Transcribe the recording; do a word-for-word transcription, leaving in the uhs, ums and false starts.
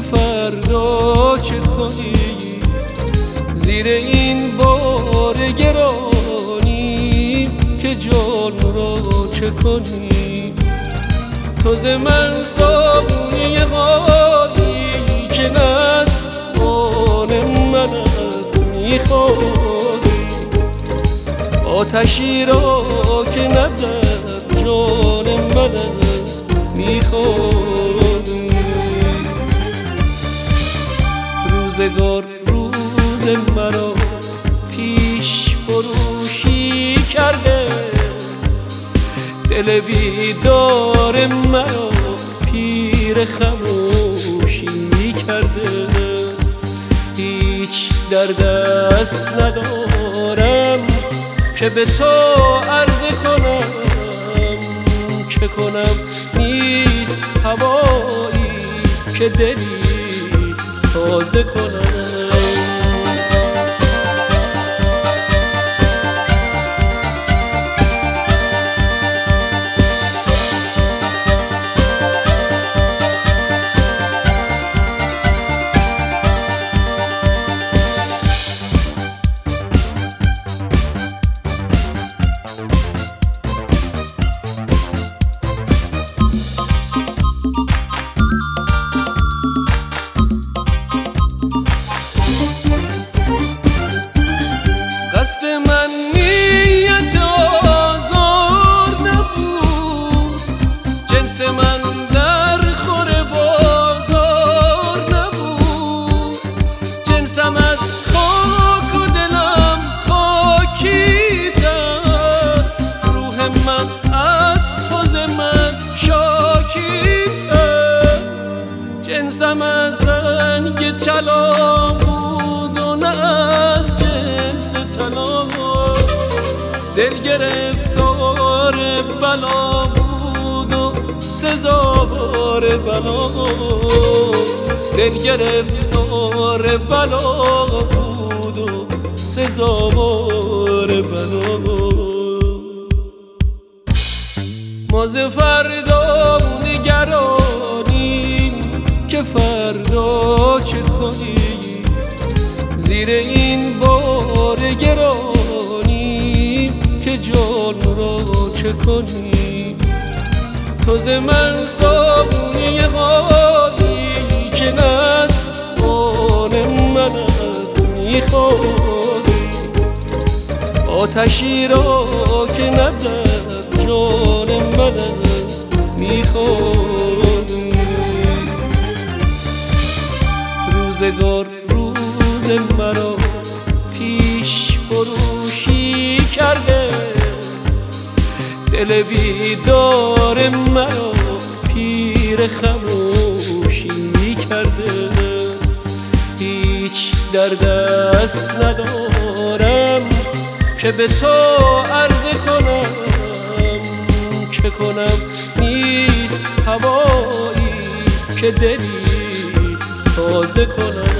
فردا چه کنی زیر این بار گرانی که جان را چه کنی تو ز من صابونی غالی که نزمان من است میخوری آتشی را که ندر جان من است میخوری روزگار روز مرا پیش فروشی کرده دل بیدار مرا پیر خموشی کرده هیچ در دست ندارم که به تو عرض کنم چه کنم نیست هوایی که دلی تازه کنم قصد من نیت آزار نبود جنس من در خور بازار نبود جنسم از خاک و دلم خاکی تر روح من از تو ز من شاکی تر جنسم از رنگ طلا بود و نه از جنس طلا دل گرفتار بلا بود و سزاوار بلا دل گرفتار بلا بود و سزاوار بلا ما ز فردا نگرانیم که فردا چه کنی زیر این بار گرانی که جان را چه کنی تو ز من صابونی غالی که نزمان من است میخوری آتشی را که ندر جان من است میخوری روزگار روز مرا پیش فروشی کرده دل بیدار مرا پیر خموشی کرده هیچ در دست ندارم که به تو عرض کنم چه کنم نیست هوایی که دلی تازه کنم